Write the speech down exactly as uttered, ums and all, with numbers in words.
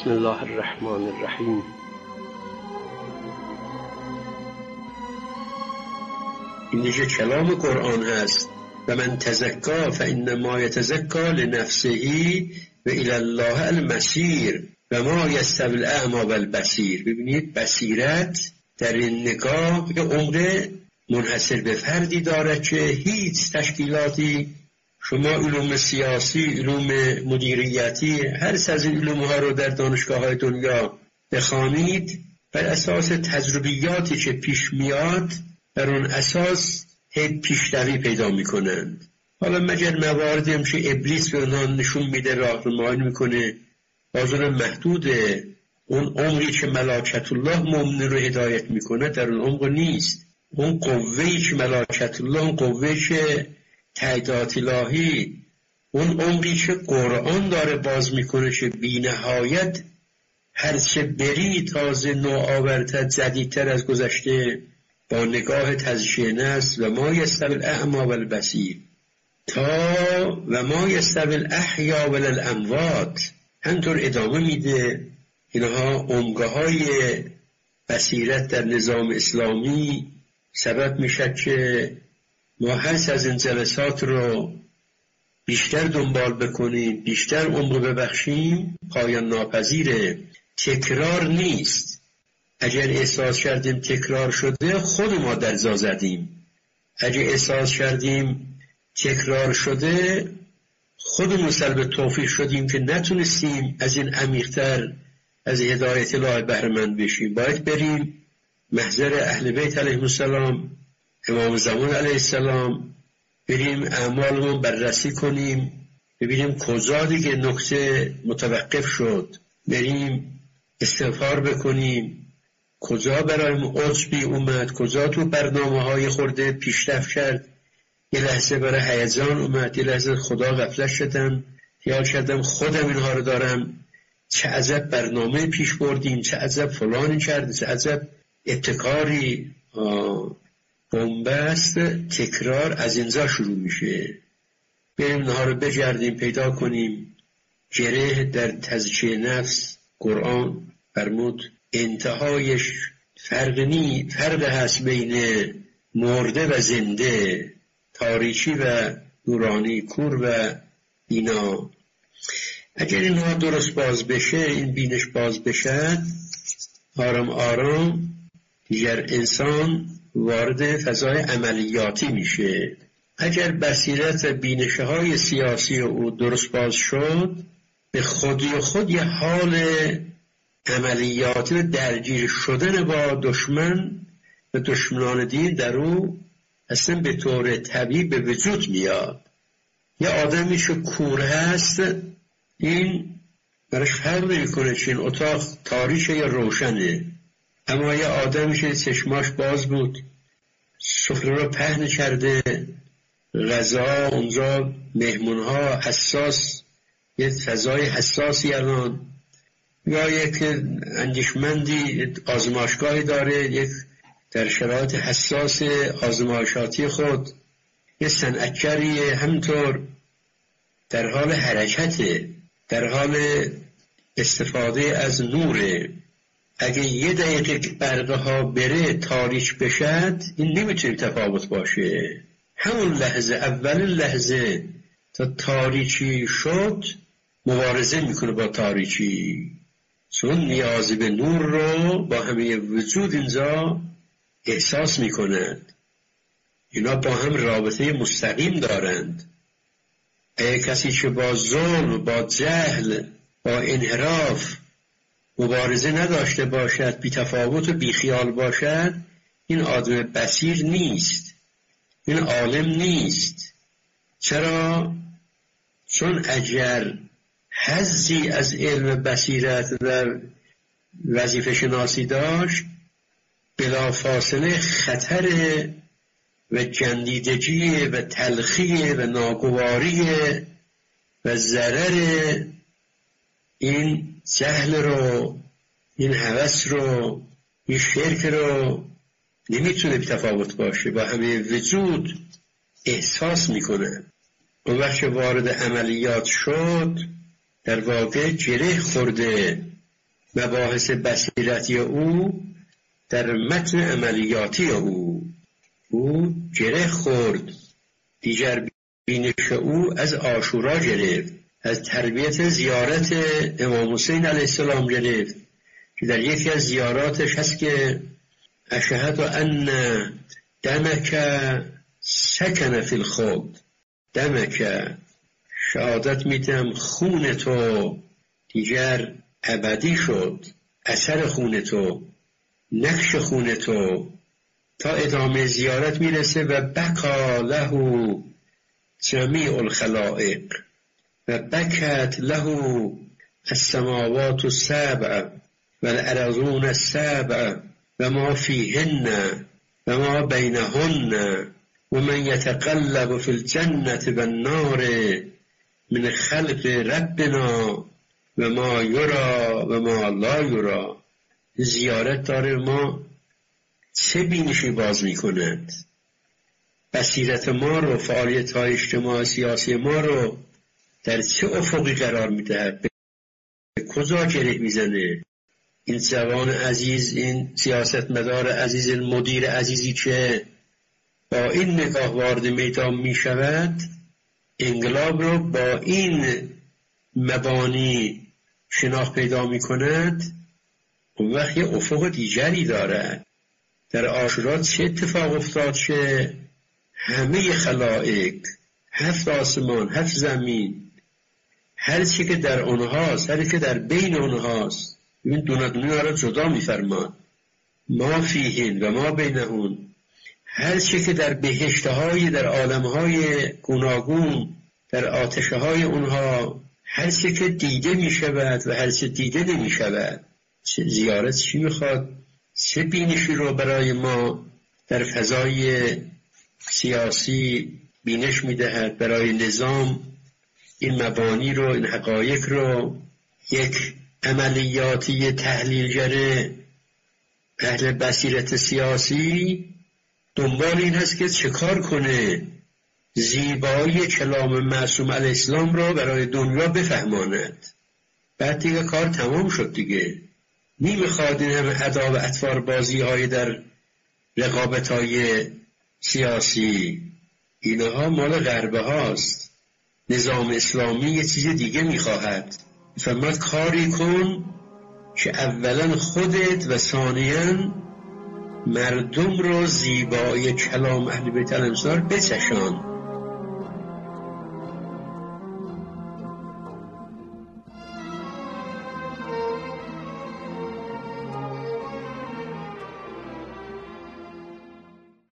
بسم الله الرحمن الرحیم. این دیگه کلام قرآن هست. و من تزکا فانما یتزکا لنفسه و الی الله المصیر و ما یستوی الاعمی والبصیر. ببینید بصیرت در این نگاه یه عمر منحصر به فردی داره که هیچ تشکیلاتی، شما علوم سیاسی، علوم مدیریتی، هر از این علوم ها رو در دانشگاه های دنیا بخوانید، بر اساس تجربیاتی که پیش میاد بر اون اساس پیشروی پیدا میکنند. حالا مگر مواردی هم که ابلیس به اونها نشون میده، راهنمایی میکنه، بازون محدود اون عمری که ملائکت الله مؤمن رو هدایت میکنه در اون عمر نیست. اون قوهی که ملائکت الله، اون قوهی که تعداد الهی، اون عمری که قرآن داره باز میکنه که بی نهایت هرچه بری تازه نوآورتر، جدیدتر از گذشته، با نگاه تزکیه نفس. و ما یستوی الاعمی والبصیر تا و ما یستوی الاحیا والاموات. همطور ادامه میده. اینها عمقه های بصیرت در نظام اسلامی سبب میشه که ما هر از این جلسات رو بیشتر دنبال بکنیم، بیشتر عمر ببخشیم. پایان ناپذیره، تکرار نیست. اگر احساس کردیم تکرار شده، خود ما در جا زدیم. اگر احساس کردیم تکرار شده، خودمون سلب توفیق شدیم که نتونستیم از این عمیق‌تر از هدایت الله بهره مند بشیم. باید بریم محضر اهل بیت علیهم السلام، امام زمان علیه السلام، بریم اعمالمون بررسی کنیم، ببینیم کجا دیگه نکته متوقف شد، بریم استغفار بکنیم، کجا برایم عجبی اومد، کجا تو برنامه های خورده پیشرفت کرد، یه لحظه برای هیجان اومد، یه لحظه خدا غفلت شدم، خیال کردم خودم اینها رو دارم، چه عجب برنامه پیش بردیم، چه عجب فلانی کرد، چه عجب ابتکاری. بنبست تکرار از اینجا شروع میشه. بریم اینها رو بجردیم، پیدا کنیم گره در تزکیه نفس. قرآن فرمود انتهایش فرق نی فرق هست بین مرده و زنده، تاریکی و نورانی، کور و بینا. اگر اینها درست باز بشه، این بینش باز بشه، آرام آرام دیگر انسان وارد فضای عملیاتی میشه. اگر بصیرت و بینش های سیاسی او درست باز شد، به خودی خود یه حال عملیاتی و درگیر شدن با دشمن و دشمنان دین در او اصلا به طور طبیعی به وجود میاد. یه آدمی که کور هست، این براش فرق نمیکنه که این اتاق تاریکه یا روشنه. اما یه آدمی که چشماش باز بود، سفره رو پهن کرده، غذا اونجا، مهمونها حساس، یه فضای حساسی الان، یا یک اندیشمندی آزمایشگاهی داره، یک در شرایط حساس آزمایشاتی خود، یه صنعتگری همینطور در حال حرکته، در حال استفاده از نوره. اگه یه دقیقه برقه ها بره تاریک بشد، این نمیتونه تفاوت باشه. همون لحظه، اول لحظه تا تاریکی شد، مبارزه میکنه با تاریکی، چون نیازی به نور رو با همه وجود اینجا احساس میکنند. اینا با هم رابطه مستقیم دارند. اگه کسی که با ظلم، با جهل، با انحراف مبارزه نداشته باشد، بی تفاوت و بی خیال باشد، این آدم بصیر نیست، این عالم نیست. چرا؟ چون اگر حظی از علم بصیرت و وظیفه شناسی داشت، بلا فاصله خطر و جندیدگی و تلخی و ناگواری و ضرر این جهل رو، این هوس رو، این شرک رو نمیتونه تفاوت باشه، با همه وجود احساس میکنه. اون وقت وارد عملیات شد، در واقع گره خورده مباحث بصیرتی او در متن عملیاتی او. او گره خورد، دیگر بینش او از عاشورا گرفت، از تربیت زیارت امام حسین علیه السلام گرفت که در یکی از زیاراتش هست که اشهد ان دمک سکن فی الخلد، دمک، شهادت میدم خون تو دیگر ابدی شد، اثر خون تو، نقش خون تو. تا ادامه زیارت میرسه و بکا له جمیع الخلائق و بکت له السماوات السبع و الارضون السبع و ما فیهن و ما بینهن و من یتقلب فی الجنة و النار من خلق ربنا و ما یرا و ما لا یرا. زیارت داره ما چه بینشی باز می کند، بصیرت ما رو، فعالیت های اجتماعی سیاسی ما رو در چه افقی قرار می دهد، به کجا گره می زنه. این جوان عزیز، این سیاستمدار عزیز، این مدیر عزیزی که با این نگاه وارد میدان می شود، انقلاب رو با این مبانی شناخت پیدا می کند، اون وقت یه افق دیگری دارد. در عاشورا چه اتفاق افتاد که همه خلائق، هفت آسمان، هفت زمین، هر چی که در اونهاست، هر چی که در بین اونهاست، این دونه دونه را جدا می‌فرماد، ما فیهن و ما بینهن، هر چی که در بهشت‌های، در عالم‌های گوناگون، در آتش‌های اونها، هر چی که دیده می‌شود و هر چی دیده نمی‌شود. زیارت چی می‌خواد؟ چه بینشی رو برای ما در فضای سیاسی بینش می‌دهد؟ برای نظام این مبانی رو، این حقایق رو یک عملیاتی تحلیلگر اهل بصیرت سیاسی دنبال این هست که چه کار کنه زیبایی کلام معصوم علیه السلام رو برای دنیا بفهماند. بعد دیگه کار تمام شد دیگه. نمیخواد این همه ادا و اطوار بازی های در رقابت های سیاسی، اینها مال غربه هاست. نظام اسلامی یه چیز دیگه میخواهد. فرماد کاری کن که اولا خودت و ثانیاً مردم رو زیبایی کلام اهل بیت الانصار بچشان.